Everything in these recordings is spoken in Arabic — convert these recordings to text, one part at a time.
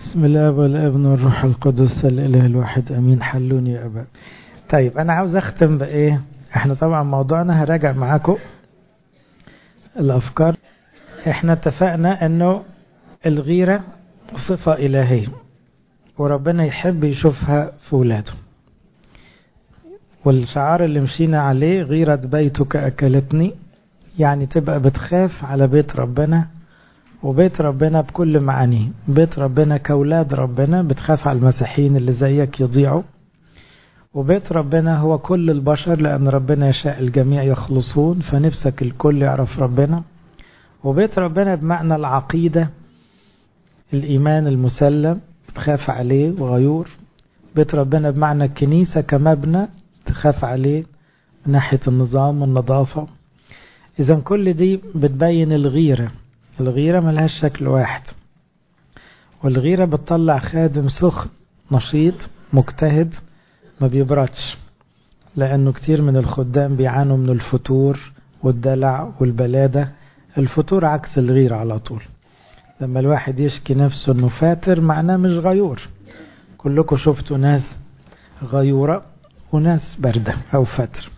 بسم الله والابن والروح القدس الإله الواحد أمين. حلوني يا أبا. طيب أنا عاوز أختم بإيه؟ إحنا طبعا موضوعنا هراجع معاكم الأفكار. إحنا اتفقنا أنه الغيرة صفة إلهية وربنا يحب يشوفها في ولاده، والشعار اللي مشينا عليه غيرة بيتك أكلتني، يعني تبقى بتخاف على بيت ربنا، وبيت ربنا بكل معانيه، بيت ربنا كأولاد ربنا بتخاف على المسيحيين اللي زيك يضيعوا، وبيت ربنا هو كل البشر لأن ربنا يشاء الجميع يخلصون، فنفسك الكل يعرف ربنا. وبيت ربنا بمعنى العقيدة، الإيمان المسلم تخاف عليه وغيور. بيت ربنا بمعنى الكنيسة كمبنى تخاف عليه من ناحية النظام والنظافة. إذا كل دي بتبين الغيرة. الغيرة ملهاش شكل واحد، والغيرة بتطلع خادم سخن نشيط مجتهد ما بيبردش، لأنه كتير من الخدام بيعانوا من الفتور والدلع والبلادة. الفتور عكس الغيرة على طول. لما الواحد يشكي نفسه انه فاتر معناه مش غيور. كلكم شفتوا ناس غيورة وناس باردة او فاتر.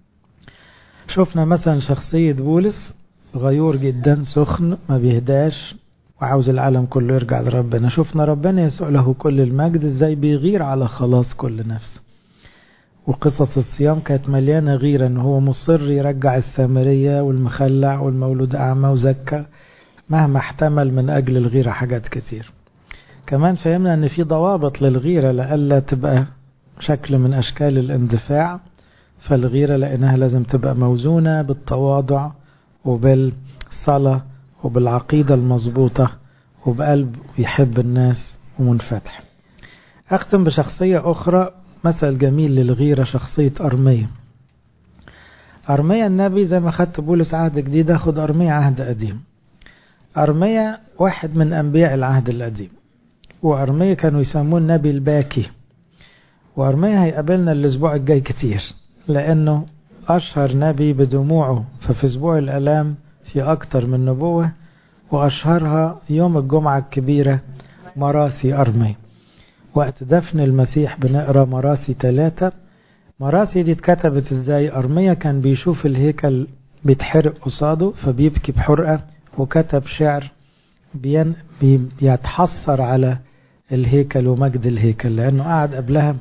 شفنا مثلا شخصية بولس غيور جدا سخن ما بيهداش وعاوز العالم كله يرجع لربنا. شفنا ربنا يسوع له كل المجد ازاي بيغير على خلاص كل نفس. وقصص الصيام كانت مليانة غيرة ان هو مصر يرجع السامرية والمخلع والمولود اعمى وزكى، مهما احتمل من اجل الغيرة حاجات كتير. كمان فهمنا ان في ضوابط للغيرة لألا تبقى شكل من اشكال الاندفاع. فالغيرة لانها لازم تبقى موزونة بالتواضع وبالصلاة وبالعقيدة المضبوطة وبقلب يحب الناس ومنفتح. اختم بشخصية اخرى، مثل جميل للغيرة، شخصية أرميا. أرميا النبي زي ما خدت بولس عهد جديد اخد أرميا عهد قديم. أرميا واحد من أنبياء العهد القديم، وأرميا كانوا يسموه النبي الباكي. وأرميا هيقابلنا الأسبوع الجاي كتير لأنه أشهر نبي بدموعه، ففي أسبوع الألام في أكتر من نبوة، وأشهرها يوم الجمعة الكبيرة مراسي أرميا. وقت دفن المسيح بنقرأ مراسي 3. مراسي دي اتكتبت ازاي؟ أرميا كان بيشوف الهيكل بيتحرق قصاده فبيبكي بحرقة، وكتب شعر بيتحسر على الهيكل ومجد الهيكل، لأنه قعد قبلها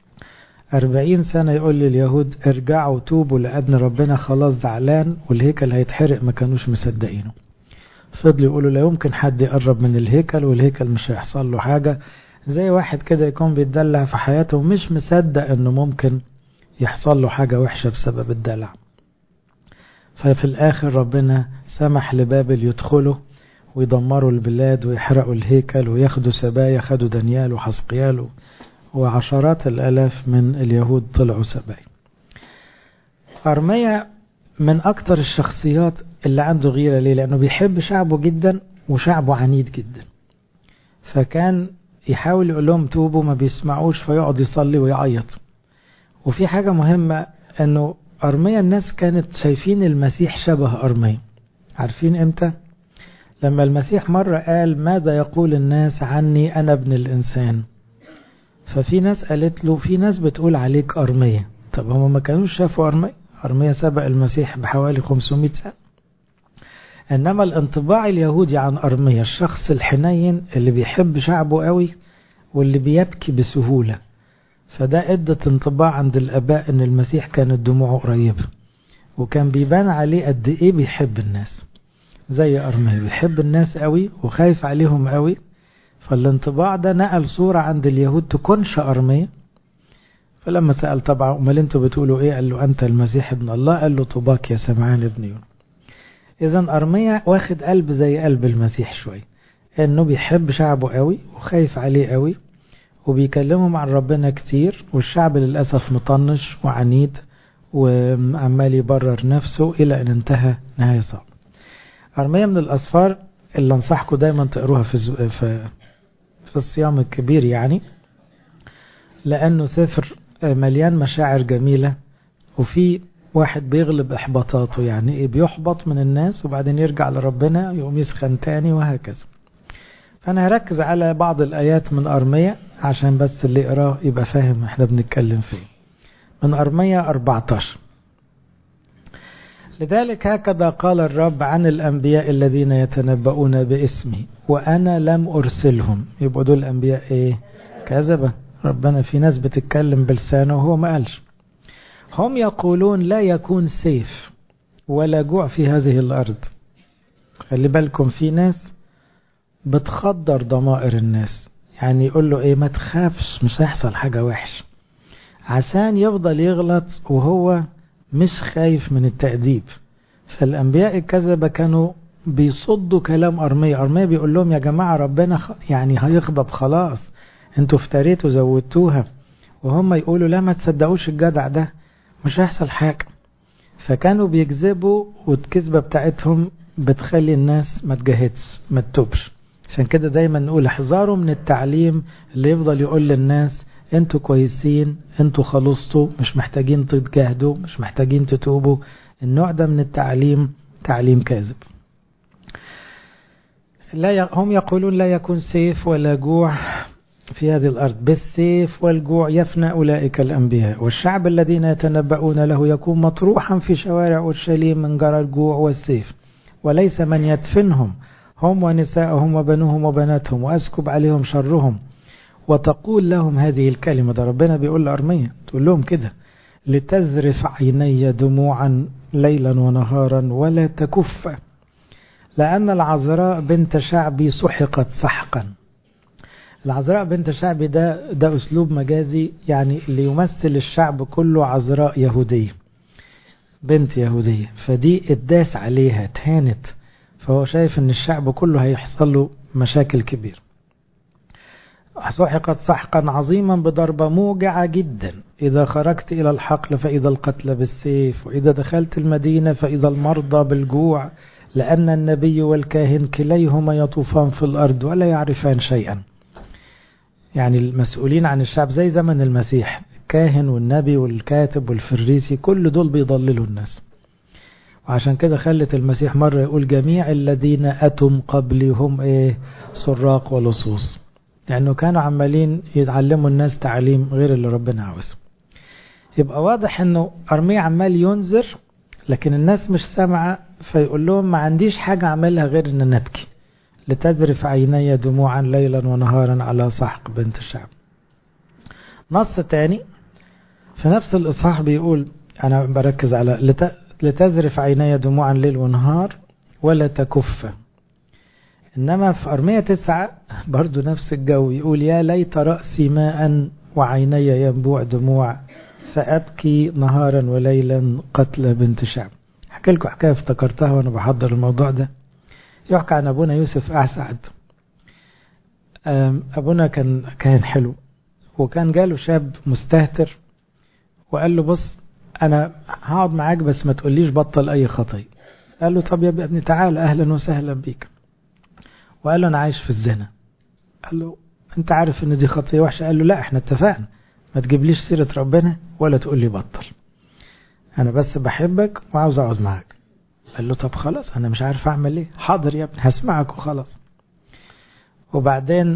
40 سنة يقول لليهود ارجعوا توبوا لأن ربنا خلاص زعلان والهيكل هيتحرق. ما كانوش مصدقينه، فضلوا يقولوا لا يمكن حد يقرب من الهيكل والهيكل مش هيحصل له حاجة. زي واحد كده يكون بيتدلع في حياته ومش مصدق انه ممكن يحصل له حاجة وحشة بسبب الدلع. ففي الآخر ربنا سمح لبابل يدخلوا ويدمروا البلاد ويحرقوا الهيكل وياخدوا سبايا. خدوا دانيال وحسقيال وعشرات الآلاف من اليهود طلعوا سبايا. أرميا من أكتر الشخصيات اللي عنده غيرة. ليه؟ لأنه بيحب شعبه جدا وشعبه عنيد جدا، فكان يحاول يقول لهم توبوا ما بيسمعوش فيقعد يصلي ويعيط. وفي حاجة مهمة أنه أرميا الناس كانت شايفين المسيح شبه أرميا. عارفين إمتى؟ لما المسيح مرة قال ماذا يقول الناس عني أنا ابن الإنسان، ففي ناس قالت له في ناس بتقول عليك أرميا. طب هم ما كانوش شافوا أرميا. أرميا سبق المسيح بحوالي 500 سنة. إنما الانطباع اليهودي عن أرميا الشخص الحنين اللي بيحب شعبه قوي واللي بيبكي بسهولة، فده ادت انطباع عند الآباء ان المسيح كانت دموعه قريبة وكان بيبان عليه قد ايه بيحب الناس. زي أرميا بيحب الناس قوي وخايف عليهم قوي، فالانطباع ده نقل صورة عند اليهود تكونش أرميا. فلما سأل طبعا امال انتوا بتقولوا ايه؟ قال له انت المسيح ابن الله. قال له طوباك يا سمعان ابن يونا. اذا أرميا واخد قلب زي قلب المسيح شوي، انه بيحب شعبه قوي وخايف عليه قوي وبيكلمهم عن ربنا كتير، والشعب للأسف مطنش وعنيد وعمال يبرر نفسه إلى أن انتهى نهاية صعبة. أرميا من الأسفار اللي أنصحكم دايما تقروها في الصيام الكبير، يعني لأنه سفر مليان مشاعر جميلة، وفي واحد بيغلب إحباطاته، يعني بيحبط من الناس وبعدين يرجع لربنا يقوم يسخن تاني وهكذا. فأنا هركز على بعض الآيات من أرمية عشان بس اللي يقراه يبقى فاهم احنا بنتكلم فيه. من أرمية 14: لذلك هكذا قال الرب عن الأنبياء الذين يتنبؤون باسمي وأنا لم أرسلهم. يبقوا دول الأنبياء إيه؟ كذبة. ربنا في ناس بتتكلم بلسانه وهو ما قالش. هم يقولون لا يكون سيف ولا جوع في هذه الأرض. خلي بالكم في ناس بتخدر ضمائر الناس، يعني يقول له إيه ما تخافش مش هيحصل حاجة وحش، عشان يفضل يغلط وهو مش خايف من التأديب. فالأنبياء الكذبة كانوا بيصدوا كلام أرمية. أرمية بيقول لهم يا جماعة ربنا يعني هيغضب خلاص، انتوا افتريتوا زودتوها. وهم يقولوا لا ما تصدقوش الجدع ده مش هيحصل حاجة. فكانوا بيكذبوا والكذبة بتاعتهم بتخلي الناس ما تجاهدش ما تتوبش. عشان كده دايما نقول احذروا من التعليم اللي يفضل يقول للناس انتوا كويسين انتوا خلصتوا مش محتاجين تتجاهدوا مش محتاجين تتوبوا. النوع ده من التعليم تعليم كاذب. هم يقولون لا يكون سيف ولا جوع في هذه الأرض، بالسيف والجوع يفنى أولئك الأنبياء، والشعب الذين يتنبؤون له يكون مطروحا في شوارع أورشليم من جرى الجوع والسيف، وليس من يدفنهم هم ونساءهم وبنوهم وبناتهم وأسكب عليهم شرهم. وتقول لهم هذه الكلمة، ده ربنا بيقول لأرمية تقول لهم كده: لتذرف عيني دموعا ليلا ونهارا ولا تكف، لأن العذراء بنت شعبي سحقت سحقا. العذراء بنت شعبي ده أسلوب مجازي، يعني اللي يمثل الشعب كله عذراء يهودية بنت يهودية، فدي اتداس عليها تهانت، فهو شايف ان الشعب كله هيحصل له مشاكل كبير. سحقت سحقا عظيما بضربة موجعة جدا، إذا خرجت إلى الحقل فإذا القتل بالسيف، وإذا دخلت المدينة فإذا المرضى بالجوع، لأن النبي والكاهن كليهما يطوفان في الأرض ولا يعرفان شيئا. يعني المسؤولين عن الشعب زي زمن المسيح، الكاهن والنبي والكاتب والفريسي كل دول بيضللوا الناس. وعشان كده خلت المسيح مرة يقول جميع الذين أتم قبلي هم سراق ولصوص، لأنه كانوا عمالين يتعلموا الناس تعليم غير اللي ربنا عاوزه. يبقى واضح أنه أرمية عمال ينذر لكن الناس مش سامعة، فيقول لهم ما عنديش حاجة عملها غير أن نبكي. لتذرف عيني دموعا ليلا ونهارا على سحق بنت الشعب. نص تاني في نفس الإصحاح بيقول، أنا بركز على لتذرف عيني دموعا ليل ونهار ولا تكف. إنما في أرمية 9 برضو نفس الجو، يقول يا ليت رأسي ماء وعيني ينبوع دموع، فأبكي نهارا وليلا قتل بنت شعب. أحكي لكم حكاية افتكرتها وأنا بحضر الموضوع ده. يحكى عن أبونا يوسف أسعد. أبونا كان حلو، وكان جاله شاب مستهتر وقال له بص أنا هقعد معاك بس ما تقوليش بطل أي خطية. قال له طب يا ابني تعال أهلا وسهلا بيك. وقال له أنا عايش في الزنا. قال له أنت عارف إن دي خطية وحشة؟ قال له لا احنا اتفقنا ما تجيبليش سيرة ربنا ولا تقول لي بطل، أنا بس بحبك وعاوز أقعد معاك. قال له طب خلاص أنا مش عارف أعمل إيه. حاضر يا ابني هسمعك وخلاص. وبعدين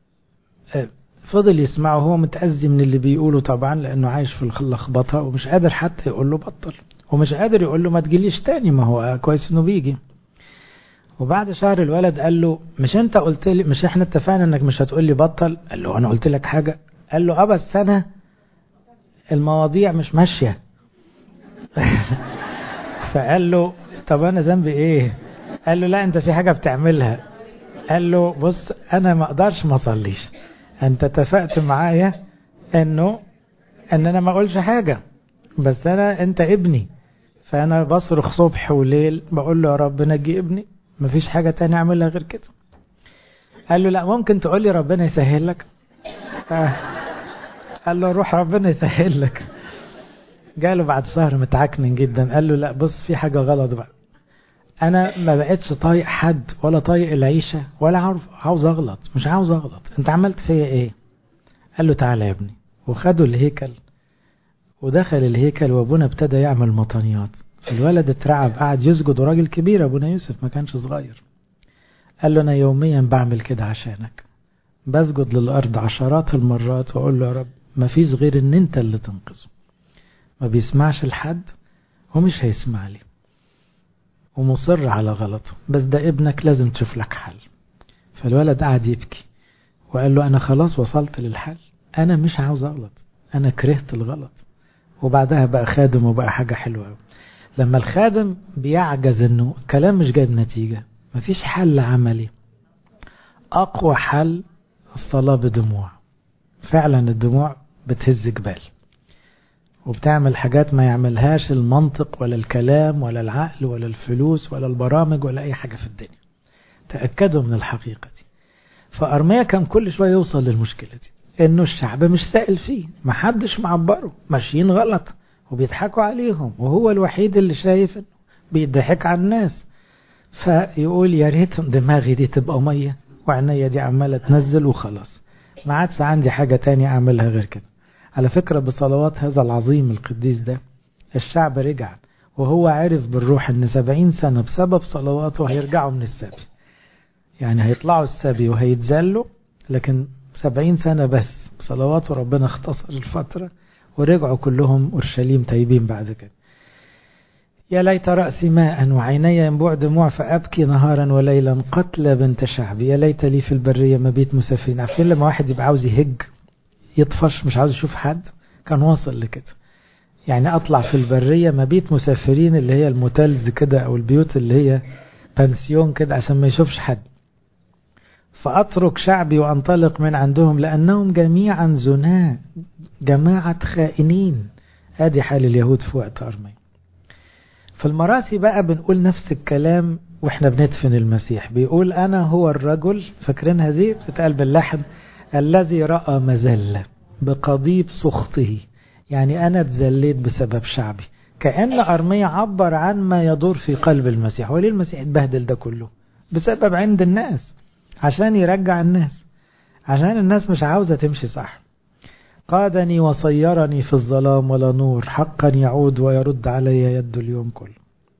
فضل يسمعه وهو متأذي من اللي بيقوله طبعا، لأنه عايش في اللخبطة ومش قادر حتى يقول له بطل، ومش قادر يقول له ما تجيليش تاني، ما هو كويس إنه بيجي. وبعد شهر الولد قال له مش أنت قلت لي، مش إحنا اتفقنا إنك مش هتقول لي بطل؟ قال له أنا قلت لك حاجة؟ قال له بس أنا المواضيع مش ماشية. فقال له طب أنا ذنبي إيه؟ قال له لا أنت في حاجة بتعملها. قال له بص أنا ما أقدرش ما أصليش، أنت اتفقت معايا إن أنا ما أقولش حاجة، بس أنت ابني، فأنا بصرخ صبح وليل بقول له يا رب نجي ابني، مفيش حاجة تانية أعملها غير كده. قال له لا ممكن تقول لي ربنا يسهل لك؟ قال له روح ربنا يسهل لك. جاله بعد شهر متعكنن جدا، قال له لا بص في حاجة غلط بقى، أنا ما بقتش طايق حد ولا طايق العيشة ولا عاوز أغلط، مش عاوز أغلط، أنت عملت فيا إيه؟ قال له تعالى يا ابني. وخدوا الهيكل ودخل الهيكل، وابونا ابتدى يعمل مطانيات. الولد اترعب قعد يسجد، وراجل كبير ابونا يوسف ما كانش صغير. قال له أنا يوميا بعمل كده عشانك، بسجد للأرض عشرات المرات وأقول له يا رب ما فيش غير إن أنت اللي تنقذه. ما بيسمعش لحد ومش هيسمع لي ومصر على غلطه، بس ده ابنك لازم تشوف لك حل. فالولد قعد يبكي وقال له أنا خلاص وصلت للحل، أنا مش عاوز أغلط، أنا كرهت الغلط. وبعدها بقى خادم وبقى حاجة حلوة. لما الخادم بيعجز إنه كلام مش جايب نتيجة، مفيش حل عملي، أقوى حل الصلاة بدموع. فعلا الدموع بتهز جبال وبتعمل حاجات ما يعملهاش المنطق ولا الكلام ولا العقل ولا الفلوس ولا البرامج ولا أي حاجة في الدنيا. تأكدوا من الحقيقة دي. فأرميا كان كل شوية يوصل للمشكلة دي، إنه الشعب مش سائل فيه، محدش معبره، ماشيين غلط وبيضحكوا عليهم، وهو الوحيد اللي شايف إنه بيضحك على الناس. فيقول يا ريت دماغي دي تبقى مية وعناية دي عمالة تنزل وخلاص، ما عادش عندي حاجة تانية أعملها غير كده. على فكرة بصلوات هذا العظيم القديس ده الشعب رجع، وهو عرف بالروح ان 70 سنة بسبب صلواته هيرجعوا من السبي. يعني هيطلعوا السبي وهيتذلوا، لكن 70 سنة بس بصلواته ربنا اختصر الفترة ورجعوا كلهم أورشليم تايبين بعد كده. يا ليت رأسي ماء وعيني ينبوع دموع فأبكي نهارا وليلا قتل بنت شعبي، يا ليت لي في البرية مبيت مسافرين. عارفين لما واحد يبقى عاوز يهج يطفش مش عاوز يشوف حد، كان واصل لكده. يعني أطلع في البرية مبيت مسافرين اللي هي الموتيلز كده أو البيوت اللي هي بنسيون كده عشان ما يشوفش حد. فأترك شعبي وأنطلق من عندهم لأنهم جميعا زناة، جماعة خائنين. هذه حال اليهود في وقت أرميا. في المراسي بقى بنقول نفس الكلام واحنا بندفن المسيح. بيقول أنا هو الرجل، فاكرين هذه بتتقال باللحن، الذي رأى مذلة بقضيب سخطه. يعني أنا اتذليت بسبب شعبي. كأن أرميا عبر عن ما يدور في قلب المسيح. وليه المسيح اتبهدل ده كله؟ بسبب عند الناس، عشان يرجع الناس، عشان الناس مش عاوزة تمشي صح. قادني وصيرني في الظلام ولا نور، حقا يعود ويرد علي يد اليوم كله.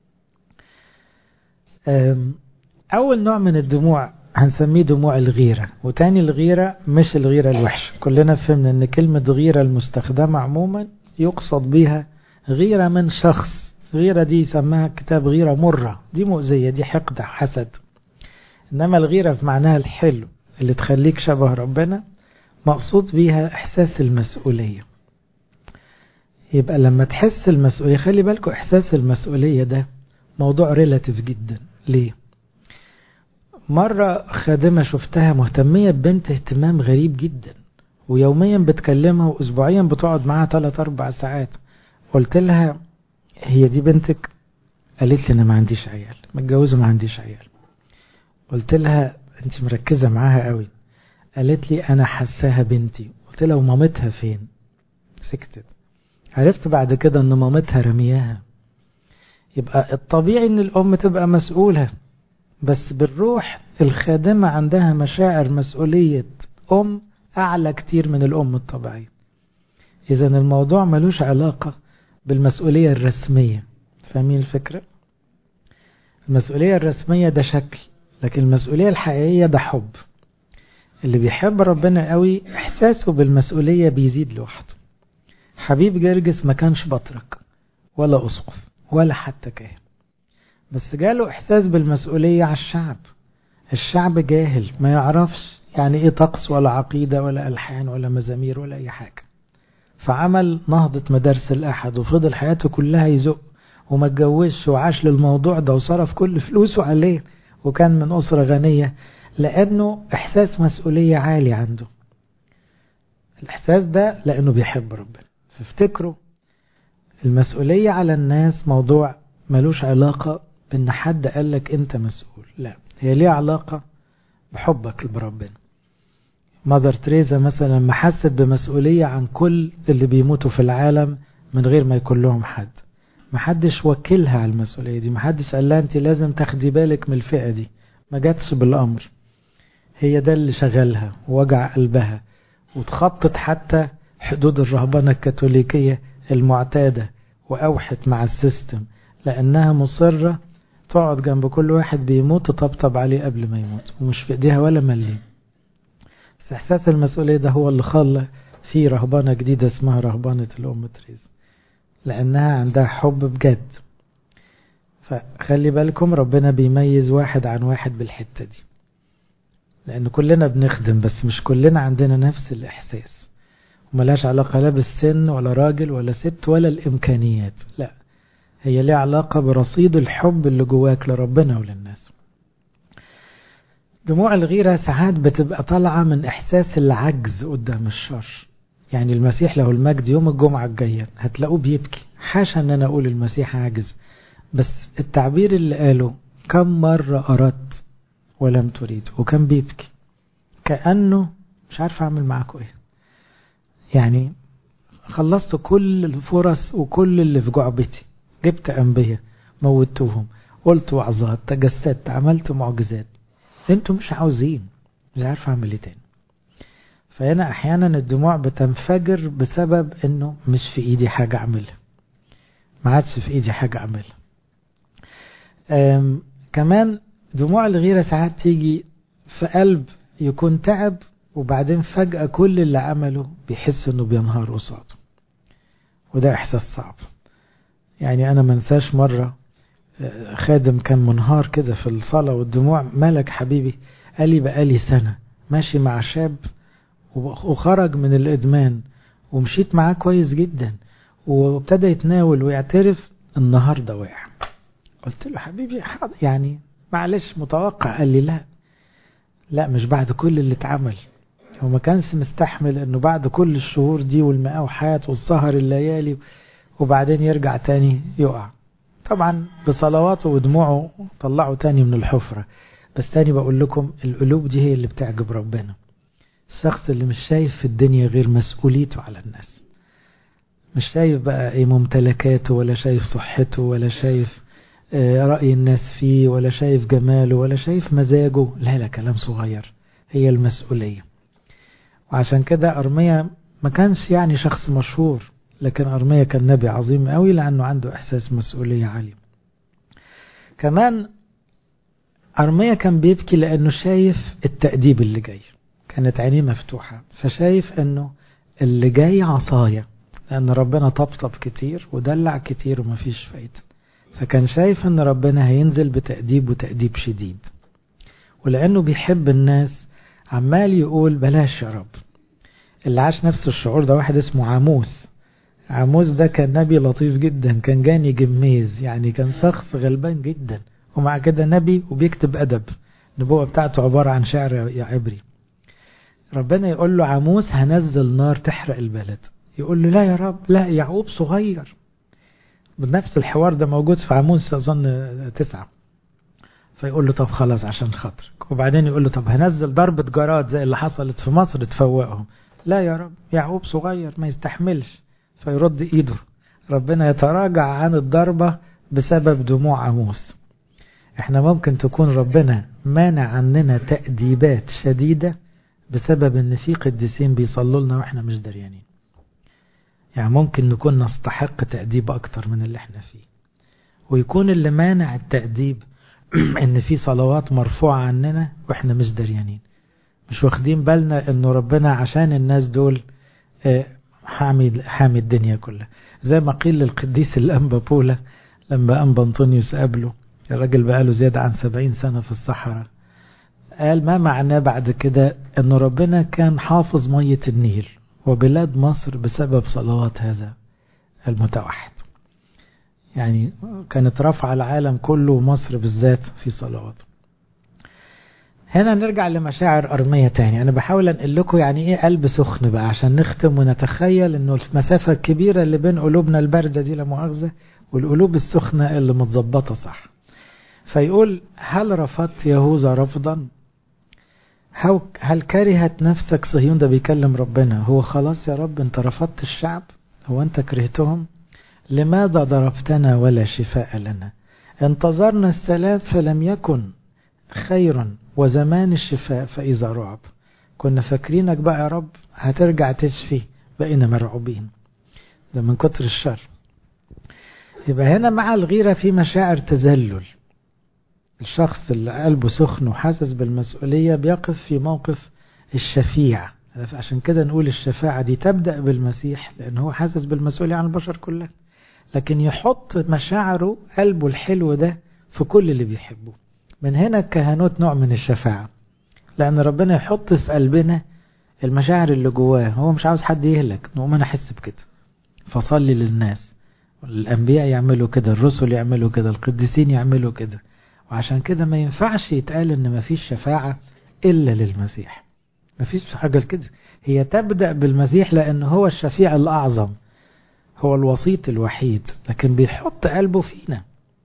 أول نوع من الدموع هنسميه دموع الغيرة. وتاني الغيرة مش الغيرة الوحشة. كلنا فهمنا ان كلمة غيرة المستخدمة عموما يقصد بها غيرة من شخص. غيرة دي يسميها الكتاب غيرة مرة، دي مؤذية، دي حقد حسد. انما الغيرة في معناها الحلو اللي تخليك شبه ربنا، مقصود بيها احساس المسؤولية. يبقى لما تحس المسؤولية، خلي بالكوا احساس المسؤولية ده موضوع ريلاتيف جدا. ليه؟ مرة خادمة شفتها مهتمية ببنت اهتمام غريب جدا، ويوميا بتكلمها واسبوعيا بتقعد معاها 3-4 ساعات. قلت لها هي دي بنتك؟ قالت لي انا ما عنديش عيال، متجوزة ما عنديش عيال. قلت لها انت مركزة معاها قوي. قالت لي انا حساها بنتي. قلت لها ومامتها فين؟ سكتت. عرفت بعد كده ان مامتها رمياها. يبقى الطبيعي ان الام تبقى مسؤولة، بس بالروح الخادمة عندها مشاعر مسؤولية أعلى كتير من الأم الطبيعية. إذا الموضوع ملوش علاقة بالمسؤولية الرسمية. فاهمين الفكرة؟ المسؤولية الرسمية ده شكل، لكن المسؤولية الحقيقية ده حب. اللي بيحب ربنا قوي إحساسه بالمسؤولية بيزيد لوحده. حبيب جرجس ما كانش بطرك ولا أسقف ولا حتى كاهن، بس جاله إحساس بالمسؤولية على الشعب. الشعب جاهل ما يعرفش يعني إيه طقس ولا عقيدة ولا ألحان ولا مزامير ولا أي حاجة. فعمل نهضة مدارس الأحد وفضل حياته كلها يزق، وما اتجوزش وعاش للموضوع ده وصرف كل فلوسه عليه، وكان من أسرة غنية لأنه إحساس مسؤولية عالي عنده. الإحساس ده لأنه بيحب ربنا. فافتكروا المسؤولية على الناس موضوع ملوش علاقة بأن حد قالك أنت مسؤول، لا، هي ليه علاقة بحبك بربنا. مادر تريزا مثلا ما حست بمسؤولية عن كل اللي بيموتوا في العالم من غير ما يكون لهم حد. ما حدش وكلها على المسؤولية دي، ما حدش قال لها أنت لازم تاخدي بالك من الفئة دي. ما جاتش بالأمر، هي ده اللي شغلها ووجع قلبها، وتخطط حتى حدود الرهبنة الكاثوليكية المعتادة وأوحت مع السيستم، لأنها مصرة تقعد جنب كل واحد بيموت تطبطب عليه قبل ما يموت، ومش في ايديها ولا مليم. بس احساس المسؤولية ده هو اللي خلى في رهبانة جديدة اسمها رهبانة الأم تريزا، لأنها عندها حب بجد. فخلي بالكم ربنا بيميز واحد عن واحد بالحتة دي، لأن كلنا بنخدم بس مش كلنا عندنا نفس الإحساس، وملاش علاقة لا بالسن ولا راجل ولا ست ولا الإمكانيات، لا، هي ليها علاقة برصيد الحب اللي جواك لربنا وللناس. دموع الغيرة ساعات بتبقى طالعة من إحساس العجز قدام الشر. يعني المسيح له المجد يوم الجمعة الجاية هتلاقوه بيبكي، حاشا أن أنا أقول المسيح عاجز، بس التعبير اللي قاله كم مرة أردت ولم تريد، وكان بيبكي كأنه مش عارف أعمل معاكم إيه. يعني خلصت كل الفرص وكل اللي في جعبتي، جبت أنبياء موتوهم، قلت وعظات، تجسدت، عملت معجزات، انتوا مش عاوزين، مش عارف أعمل إيه تاني. فهنا أحيانا الدموع بتنفجر بسبب أنه مش في إيدي حاجة أعملها، ما عادش في إيدي حاجة أعملها. كمان دموع الغيرة ساعات تيجي في قلب يكون تعب، وبعدين فجأة كل اللي عمله بيحس أنه بينهار قصاده، وده إحساس صعب. يعني أنا منساش مرة خادم كان منهار كده في الصلاة والدموع، مالك حبيبي؟ قال لي بقالي سنة ماشي مع شاب وخرج من الإدمان ومشيت معاه كويس جدا وابتدى يتناول ويعترف، النهاردة وقع. قلت له حبيبي يعني معلش متوقع. قال لي لا مش بعد كل اللي اتعمل. هو ما كانش مستحمل انه بعد كل الشهور دي والمقاوحات والسهر الليالي وبعدين يرجع تاني يقع. طبعا بصلواته ودموعه طلعوا تاني من الحفرة. بس تاني بقول لكم القلوب دي هي اللي بتعجب ربنا. الشخص اللي مش شايف في الدنيا غير مسؤوليته على الناس، مش شايف بقى ايه ممتلكاته، ولا شايف صحته، ولا شايف رأي الناس فيه، ولا شايف جماله، ولا شايف مزاجه، لا كلام صغير، هي المسؤولية. وعشان كده أرميا ما كانش يعني شخص مشهور، لكن أرميا كان نبي عظيم قوي لأنه عنده إحساس مسؤولية عالي. كمان أرميا كان بيبكي لأنه شايف التأديب اللي جاي، كانت عينيه مفتوحة، فشايف أنه اللي جاي عصاية، لأن ربنا طبطب كتير ودلع كتير ومفيش فايدة. فكان شايف أن ربنا هينزل بتأديب، وتأديب شديد. ولأنه بيحب الناس عمال يقول بلاش يا رب. اللي عاش نفس الشعور ده واحد اسمه عاموس. عاموس ده كان نبي لطيف جدا، كان جاني جميز، يعني كان شخص غلبان جدا، ومع كده نبي وبيكتب أدب. النبوة بتاعته عبارة عن شعر يا عبري. ربنا يقول له عاموس هنزل نار تحرق البلد، يقول له لا يا رب، لا يعقوب صغير. بنفس الحوار ده موجود في عاموس أظن 9. فيقول له طب خلاص عشان خاطرك. وبعدين يقول له طب هنزل ضربة جراد زي اللي حصلت في مصر تفوقهم. لا يا رب، يعقوب صغير ما يستحملش. فيرد ايده، ربنا يتراجع عن الضربة بسبب دموع عاموس. احنا ممكن تكون ربنا مانع عننا تأديبات شديدة بسبب ان في قديسين بيصلوا لنا واحنا مش دريانين. يعني ممكن نكون نستحق تأديب اكتر من اللي احنا فيه، ويكون اللي مانع التأديب ان في صلوات مرفوعة عننا واحنا مش دريانين، مش واخدين بالنا انه ربنا عشان الناس دول حامي الدنيا كلها. زي ما قيل للقديس الأنبا بولا لما أنبا أنطونيوس قابله، الراجل بقاله زيادة عن 70 سنة في الصحراء، قال ما معناه بعد كده انه ربنا كان حافظ مية النيل وبلاد مصر بسبب صلوات هذا المتوحد. يعني كانت رفع العالم كله ومصر بالذات في صلواته. هنا نرجع لمشاعر أرمية تاني. أنا بحاول أنقل لكم يعني إيه قلب سخن بقى عشان نختم ونتخيل أنه المسافة الكبيرة اللي بين قلوبنا الباردة دي لا مؤاخذة والقلوب السخنة اللي متظبطة صح. فيقول هل رفضت يهوذا رفضا؟ هل كرهت نفسك صهيون؟ ده بيكلم ربنا. هو خلاص يا رب أنت رفضت الشعب؟ هو أنت كرهتهم؟ لماذا ضربتنا ولا شفاء لنا؟ انتظرنا السلام فلم يكن خيرا، وزمان الشفاء فإذا رعب. كنا فاكرينك بقى يا رب هترجع تشفي، بقينا مرعوبين، ده من كتر الشر. يبقى هنا مع الغيرة في مشاعر تذلل. الشخص اللي قلبه سخن وحاسس بالمسؤولية بيقف في موقف الشفيع. عشان كده نقول الشفاعة دي تبدأ بالمسيح، لأنه هو حاسس بالمسؤولية عن البشر كلها، لكن يحط مشاعره قلبه الحلو ده في كل اللي بيحبه. من هنا الكهنوت نوع من الشفاعة، لأن ربنا يحط في قلبنا المشاعر اللي جواه. هو مش عاوز حد يهلك، نقوم أنا أحس بكده فصلي للناس. الأنبياء يعملوا كده، الرسل يعملوا كده، القديسين يعملوا كده. وعشان كده ما ينفعش يتقال إن ما فيش شفاعة إلا للمسيح. ما فيش حاجة كده، هي تبدأ بالمسيح لأنه هو الشفيع الأعظم، هو الوسيط الوحيد، لكن بيحط قلبه فينا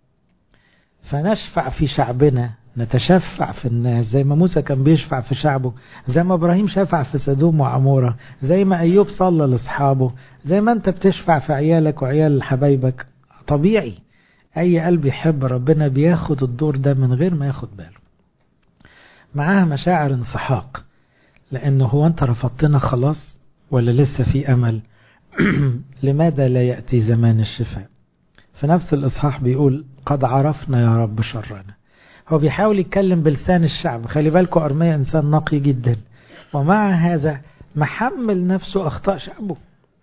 فنشفع في شعبنا، نتشفع في الناس زي ما موسى كان بيشفع في شعبه، زي ما إبراهيم شفع في سدوم وعمورة، زي ما أيوب صلى لأصحابه، زي ما أنت بتشفع في عيالك وعيال حبايبك. طبيعي أي قلب يحب ربنا بياخد الدور ده من غير ما ياخد باله. معاها مشاعر انسحاق، لأنه هو أنت رفضتنا خلاص ولا لسه في أمل؟ لماذا لا يأتي زمان الشفاء؟ في نفس الإصحاح بيقول قد عرفنا يا رب شرنا. هو بيحاول يتكلم بلسان الشعب. خلي بالكم أرميا إنسان نقي جدا، ومع هذا محمل نفسه أخطاء شعبه،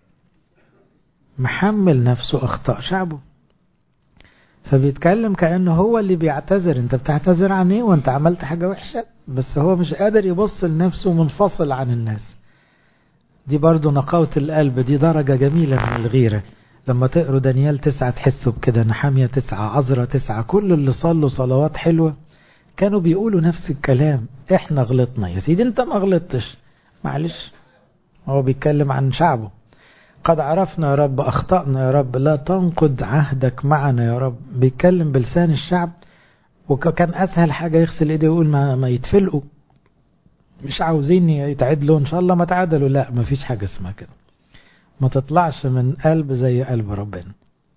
محمل نفسه أخطاء شعبه، فبيتكلم كأنه هو اللي بيعتذر. انت بتعتذر عن ايه وانت عملت حاجة وحشة؟ بس هو مش قادر يبص لنفسه منفصل عن الناس. دي برضو نقاوة القلب، دي درجة جميلة من الغيرة. لما تقروا دانيال 9 تحسوا بكده، نحمية 9، عذرا 9، كل اللي صلوا صلوات حلوة كانوا بيقولوا نفس الكلام. احنا غلطنا يا سيدي، انت ما غلطتش، معلش. هو بيتكلم عن شعبه. قد عرفنا يا رب، أخطأنا يا رب، لا تنقض عهدك معنا يا رب. بيتكلم بلسان الشعب، وكان أسهل حاجة يغسل إيديه ويقول ما يتفلقوا، مش عاوزين يتعدلوا، إن شاء الله ما تعدلوا. لا، ما فيش حاجة اسمها كده، ما تطلعش من قلب زي قلب ربنا.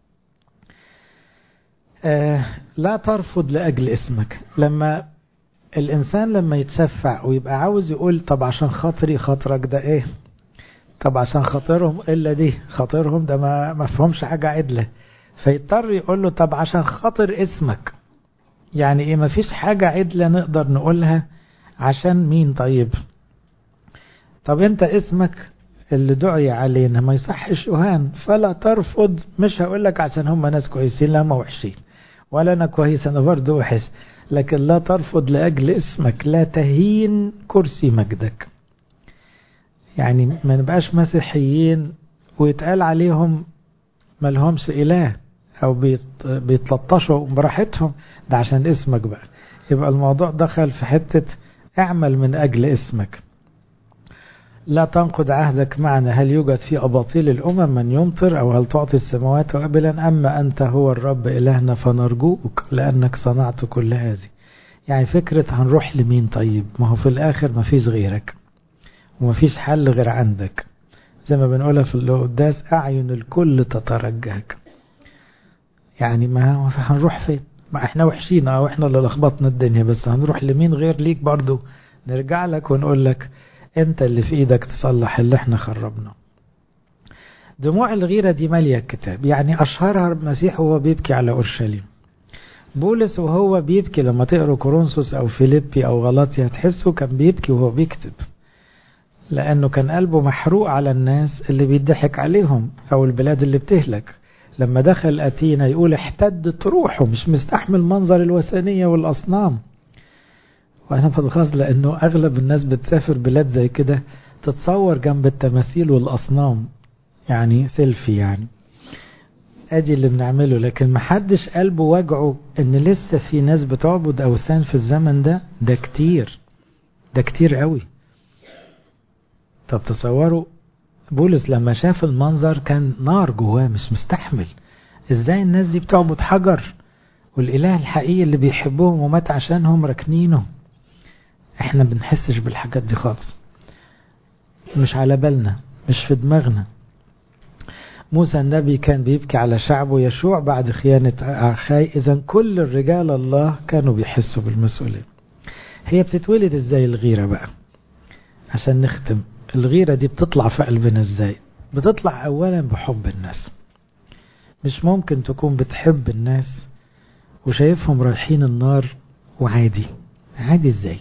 لا ترفض لأجل اسمك. لما الإنسان لما يتشفع ويبقى عاوز يقول طب عشان خاطري، خاطرك ده إيه؟ طب عشان خاطرهم إلا دي، خاطرهم ده ما فهمش حاجة عدلة، فيضطر يقول له طب عشان خاطر اسمك. يعني إيه؟ ما فيش حاجة عدلة نقدر نقولها عشان مين؟ طب أنت اسمك اللي دعي علينا ما يصحش يهان، فلا ترفض. مش هقول لك عشان هم ناس كويسين، لا، ما وحشين، ولا أنا كويس، أنا برضه وحش، لكن لا ترفض لأجل اسمك، لا تهين كرسي مجدك. يعني ما نبقاش مسيحيين ويتقال عليهم ما لهمش إله أو بيتلطشوا براحتهم، ده عشان اسمك بقى. يبقى الموضوع دخل في حتة اعمل من أجل اسمك. لا تنقض عهدك معنا. هل يوجد في أباطيل الأمم من يمطر؟ أو هل تعطي السماوات وابلا؟ أما أنت هو الرب إلهنا فنرجوك لأنك صنعت كل هذه. يعني فكرة هنروح لمين؟ طيب ما هو في الآخر ما فيش غيرك وما فيش حل غير عندك. زي ما بنقولها في القداس، أعين الكل تترجاك. يعني ما هنروح فين؟ ما احنا وحشين واحنا اللي لخبطنا الدنيا، بس هنروح لمين غير ليك؟ برضو نرجع لك ونقول لك انت اللي في ايدك تصلح اللي احنا خربنا. دموع الغيرة دي مالية الكتاب، يعني اشهرها المسيح وهو بيبكي على اورشليم. بولس وهو بيبكي، لما تقروا كورنثوس او فيليبي او غلاطيا تحسوا كان بيبكي وهو بيكتب، لانه كان قلبه محروق على الناس اللي بيضحك عليهم او البلاد اللي بتهلك. لما دخل أثينا يقول احتدت روحه، مش مستحمل منظر الوثنية والأصنام. وأنا بتغاظ لأنه أغلب الناس بتسافر بلاد زي كده تتصور جنب التماثيل والأصنام، يعني سيلفي، يعني أدي اللي بنعمله. لكن محدش قلبه وجعه إن لسه في ناس بتعبد أوثان في الزمن ده. ده كتير، ده كتير قوي. طب تصوروا بولس لما شاف المنظر كان نار جواه، مش مستحمل. ازاي الناس دي بتعبد حجر والاله الحقيقي اللي بيحبهم ومات عشانهم راكنينه؟ احنا بنحسش بالحاجات دي خالص، مش على بالنا، مش في دماغنا. موسى النبي كان بيبكي على شعبه، يشوع بعد خيانة أخاي. إذن كل الرجال الله كانوا بيحسوا بالمسؤولية. هي بتتولد ازاي الغيرة بقى؟ عشان نختم، الغيرة دي بتطلع في قلبنا ازاي؟ بتطلع اولا بحب الناس. مش ممكن تكون بتحب الناس وشايفهم رايحين النار وعادي. عادي ازاي؟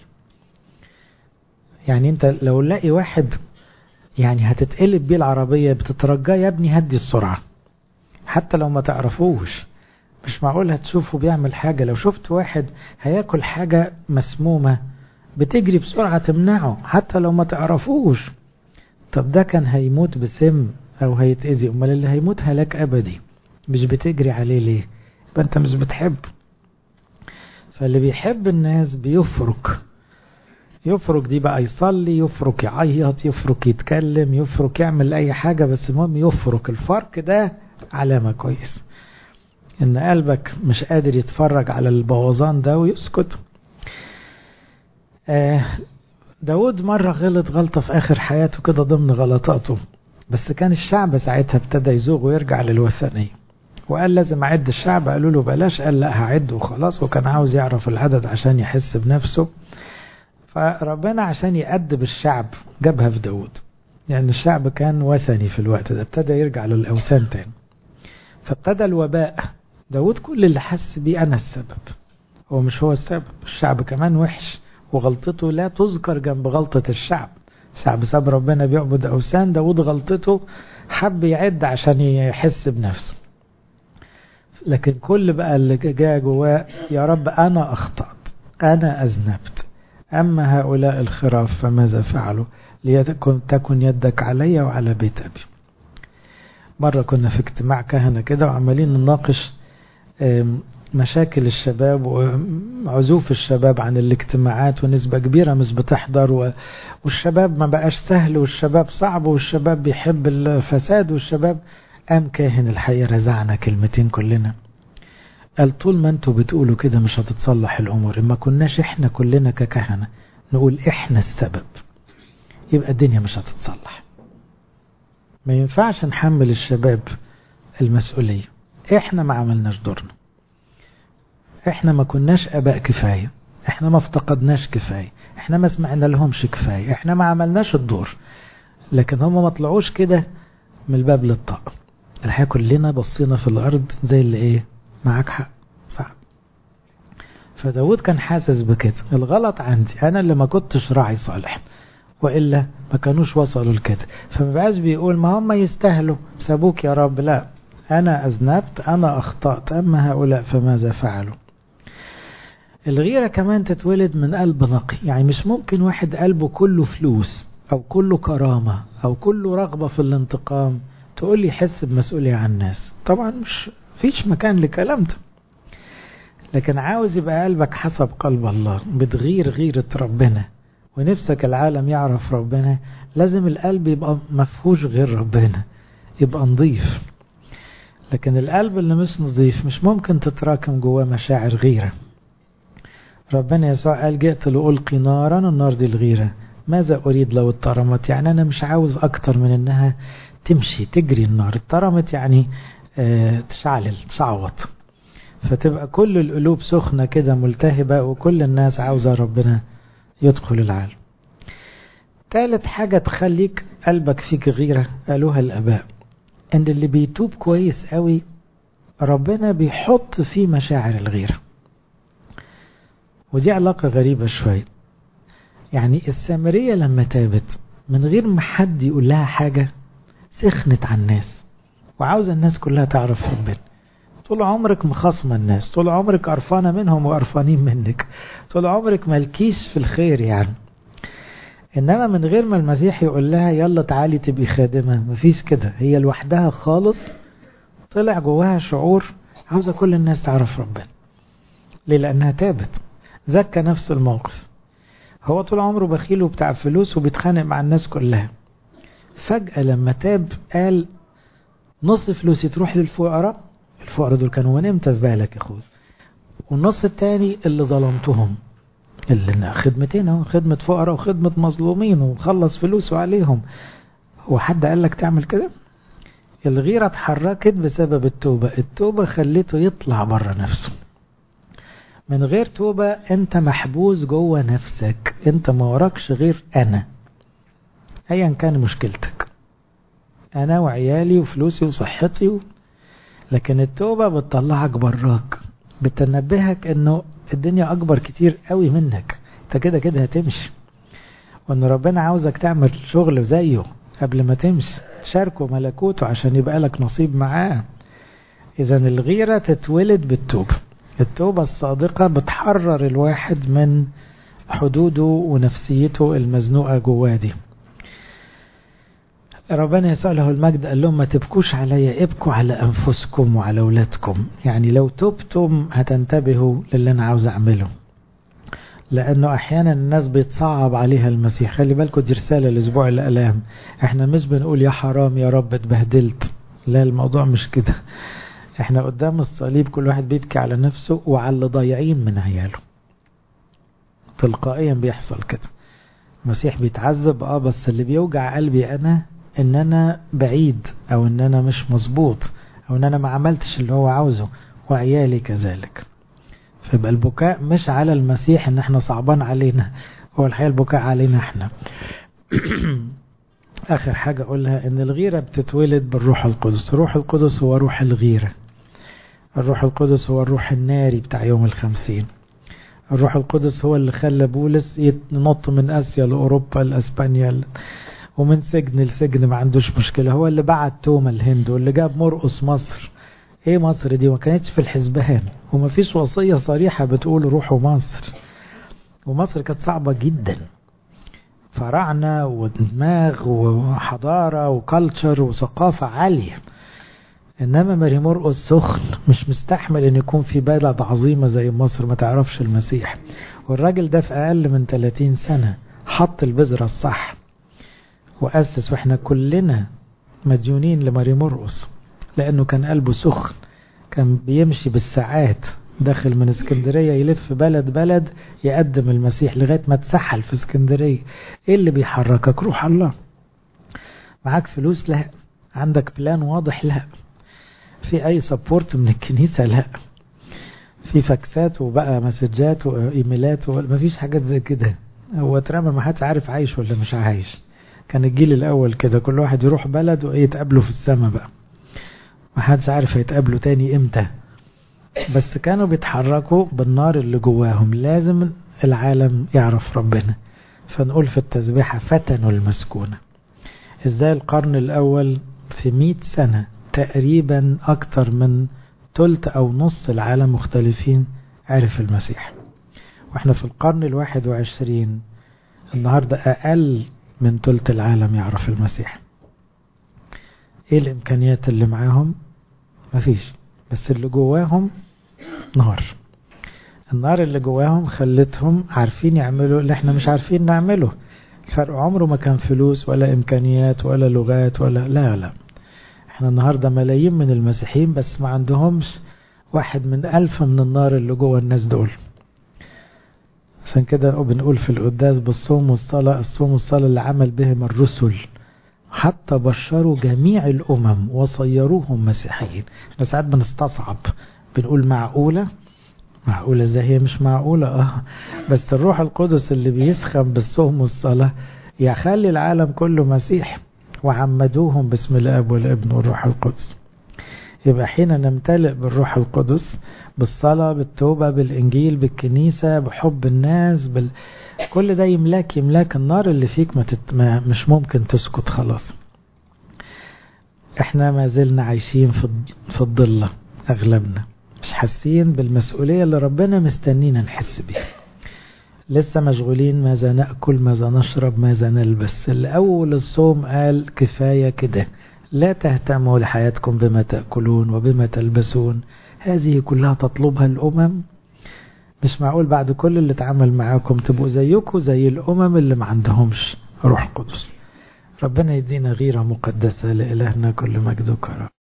يعني انت لو لاقي واحد يعني هتتقلب بيه العربية بتترجاه يا ابني هدي السرعة، حتى لو ما تعرفوش. مش معقول هتشوفه بيعمل حاجة. لو شفت واحد هياكل حاجة مسمومة بتجري بسرعة تمنعه حتى لو ما تعرفوش. طب ده كان هيموت بسم او هيتأذي، امال اللي هيموت هلاك ابدي مش بتجري عليه ليه؟ يبقى انت مش بتحب. فاللي بيحب الناس بيفرك. يفرك دي بقى يصلي، يفرك يعيط، يفرك يتكلم، يفرك يعمل اي حاجة، بس المهم يفرك. الفرق ده علامة كويس ان قلبك مش قادر يتفرج على البوظان ده ويسكت. داود مرة غلط غلطة في آخر حياته كده ضمن غلطاته، بس كان الشعب ساعتها ابتدى يزوغ ويرجع للوثنية، وقال لازم أعد الشعب. قالوا له بلاش، قال لا هعد وخلاص، وكان عاوز يعرف العدد عشان يحس بنفسه. فربنا عشان يأدب الشعب جابها في داود، لأن يعني الشعب كان وثني في الوقت ده، ابتدى يرجع للأوثان تاني، فابتدى الوباء. داود كل اللي حس بيه أنا السبب، هو مش هو السبب. الشعب كمان وحش وغلطته لا تذكر جنب غلطة الشعب. الشعب ساب ربنا بيعبد أوثان، داود غلطته حب يعد عشان يحس بنفسه. لكن كل بقى اللي جاء جواه يا رب أنا أخطأت، أنا أذنبت، أما هؤلاء الخراف فماذا فعلوا؟ تكن يدك علي وعلى بيت أبي. مرة كنا في اجتماع كهنة كده وعمالين نناقش مشاكل الشباب وعزوف الشباب عن الاجتماعات، ونسبة كبيرة مش بتحضر، والشباب ما بقاش سهل، والشباب صعب، والشباب بيحب الفساد، والشباب. قام كاهن الحقيقة رزعنا كلمتين كلنا، قال طول ما انتوا بتقولوا كده مش هتتصلح الأمور. إما كناش احنا كلنا ككهنة نقول احنا السبب يبقى الدنيا مش هتتصلح. ما ينفعش نحمل الشباب المسؤولية، احنا ما عملناش دورنا، احنا ما كناش اباء كفاية، احنا ما افتقدناش كفاية، احنا ما سمعنا لهمش كفاية، احنا ما عملناش الدور. لكن هم ما طلعوش كده من الباب للطاق. الحقيقة كلنا بصينا في الارض زي اللي ايه، معاك حق صح. فداود كان حاسس بكده، الغلط عندي انا اللي ما كنتش راعي صالح، وإلا ما كانوش وصلوا لكده. فمبقاش بيقول ما هم يستاهلوا سابوك يا رب، لا أنا أذنبت، أنا أخطأت، أما هؤلاء فماذا فعلوا. الغيرة كمان تتولد من قلب نقي. يعني مش ممكن واحد قلبه كله فلوس أو كله كرامة أو كله رغبة في الانتقام تقول لي يحس بمسؤولية عن الناس. طبعا مش فيش مكان لكلام ده. لكن عاوز يبقى قلبك حسب قلب الله، بتغير غيرة ربنا ونفسك العالم يعرف ربنا، لازم القلب يبقى مفهوش غير ربنا، يبقى نظيف. لكن القلب اللي مش نظيف مش ممكن تتراكم جواه مشاعر غيرة. ربنا يسوع قال جئت لألقي نارا، النار دي الغيرة. ماذا أريد لو اترمت؟ يعني أنا مش عاوز أكتر من أنها تمشي تجري النار. اترمت يعني تشعلل تشعوط، فتبقى كل القلوب سخنة كده ملتهبة، وكل الناس عاوزة ربنا يدخل العالم. ثالث حاجة تخليك قلبك فيك غيرة قالوها الآباء، ان اللي بيتوب كويس قوي ربنا بيحط فيه مشاعر الغيرة. ودي علاقة غريبة شوية. يعني السامرية لما تابت من غير ما حد يقول لها حاجة سخنت على الناس وعاوزة الناس كلها تعرف ربنا. طول عمرك مخاصمة الناس، طول عمرك قرفانة منهم وقرفانين منك، طول عمرك مالكيش في الخير يعني. إنما من غير ما المسيح يقول لها يلا تعالي تبقي خادمة، مفيش كده، هي لوحدها خالص طلع جواها شعور عاوزة كل الناس تعرف ربنا. ليه؟ لأنها تابت، ذكى نفس الموقف. هو طول عمره بخيل وبتاع فلوس وبيتخانق مع الناس كلها، فجأة لما تاب قال نص فلوسي تروح للفقراء، الفقراء دول كانوا ونمت في بالك يا أخوي، والنص التاني اللي ظلمتهم، اللي خدمتين اهو، خدمة فقراء وخدمة مظلومين وخلص فلوسه عليهم. هو حد قال لك تعمل كده؟ الغيرة اتحركت بسبب التوبة. التوبة خليته يطلع بره نفسه. من غير توبة انت محبوس جوه نفسك، انت ما وراكش غير انا ايا كان مشكلتك، انا وعيالي وفلوسي وصحتي لكن التوبة بتطلعك براك، بتنبهك انه الدنيا أكبر كتير قوي منك، انت كده كده هتمشي، وان ربنا عاوزك تعمل شغل زيه قبل ما تمشي، تشاركه ملكوته عشان يبقى لك نصيب معاه. إذا الغيرة تتولد بالتوبة. التوبة الصادقة بتحرر الواحد من حدوده ونفسيته المزنوقة جواه دي. ربنا يسوع له المجد قال لهم ما تبكوش عليا، ابكوا على أنفسكم وعلى أولادكم. يعني لو تبتم هتنتبهوا للي أنا عاوز أعمله، لأنه أحيانا الناس بيتصعب عليها المسيح. خلي بالكم دي رسالة الأسبوع الألام، احنا مش بنقول يا حرام يا رب اتبهدلت، لا الموضوع مش كده. احنا قدام الصليب كل واحد بيبكي على نفسه وعلى اللي ضايعين من عياله، تلقائيا بيحصل كده. المسيح بيتعذب بس اللي بيوجع قلبي انا ان انا بعيد، او ان انا مش مظبوط، او ان انا ما عملتش اللي هو عاوزه، وعيالي كذلك. فيبقى البكاء مش على المسيح ان احنا صعبان علينا، هو الحقيقة البكاء علينا احنا. اخر حاجة اقولها ان الغيرة بتتولد بالروح القدس. الروح القدس هو روح الغيرة، الروح القدس هو الروح الناري بتاع يوم ال50. الروح القدس هو اللي خلى بولس ينط من اسيا لاوروبا لاسبانيا، ومن سجن لسجن ما عندوش مشكلة. هو اللي بعت توما الهند، واللي جاب مرقس مصر. ايه مصر دي؟ ما كانتش في الحسبان، وما فيش وصية صريحة بتقول روحوا مصر، ومصر كانت صعبة جدا، فراعنة ودماغ وحضارة وكالتشر وثقافة عالية. انما ماري مرقس سخن، مش مستحمل ان يكون في بلد عظيمة زي مصر ما تعرفش المسيح. والراجل ده في اقل من 30 سنة حط البذرة الصح وأسس، واحنا كلنا مديونين لماري مرقس، لانه كان قلبه سخن، كان بيمشي بالساعات داخل من اسكندرية يلف بلد بلد يقدم المسيح لغاية ما اتسحل في اسكندرية. ايه اللي بيحركك؟ روح الله. معاك فلوس؟ لا. عندك بلان واضح؟ لا. في اي سبورت من الكنيسة؟ لا. في فاكسات وبقى مسجات وايميلات مفيش حاجات زي كده. هو اترمى، ما حدش عارف عايش ولا مش عايش. كان الجيل الاول كده، كل واحد يروح بلد ويتقابلوا في السماء بقى، ما حدش عارف هيتقابلوا تاني امتى. بس كانوا بيتحركوا بالنار اللي جواهم، لازم العالم يعرف ربنا. فنقول في التسبيحة فتنوا المسكونة. ازاي القرن الاول في 100 سنة تقريبا اكتر من ثلث او نص العالم مختلفين عرف المسيح، واحنا في القرن 21 النهاردة اقل من ثلث العالم يعرف المسيح. ايه الامكانيات اللي معاهم؟ مفيش، بس اللي جواهم نار. النار اللي جواهم خلتهم عارفين يعملوا اللي احنا مش عارفين نعمله. الفرق عمره ما كان فلوس ولا امكانيات ولا لغات ولا لا. احنا النهاردة ملايين من المسيحيين بس ما عندهمش 1 من 1000 من النار اللي جوا الناس دول. عشان كده بنقول في القداس بالصوم والصلاة، الصوم والصلاة اللي عمل بهم الرسل، حتى بشروا جميع الأمم وصيروهم مسيحيين. احنا ساعات بنستصعب، بنقول معقولة ازاي؟ هي مش معقولة بس الروح القدس اللي بيسخن بالصوم والصلاة يخلي العالم كله مسيح، وعمدوهم باسم الاب والابن والروح القدس. يبقى حين نمتلئ بالروح القدس، بالصلاة، بالتوبة، بالإنجيل، بالكنيسة، بحب الناس، كل ده يملاك النار اللي فيك مش ممكن تسكت خلاص. احنا ما زلنا عايشين في الضلة، أغلبنا مش حاسين بالمسؤولية اللي ربنا مستنينا نحس بيها. لسه مشغولين ماذا نأكل، ماذا نشرب، ماذا نلبس. اللي أول الصوم قال كفاية كده، لا تهتموا لحياتكم بما تأكلون وبما تلبسون، هذه كلها تطلبها الأمم. مش معقول بعد كل اللي اتعامل معاكم تبقوا زيكم زي الأمم اللي ما عندهمش روح قدس. ربنا يدينا غيرة مقدسة. لإلهنا كل مجد وكرم.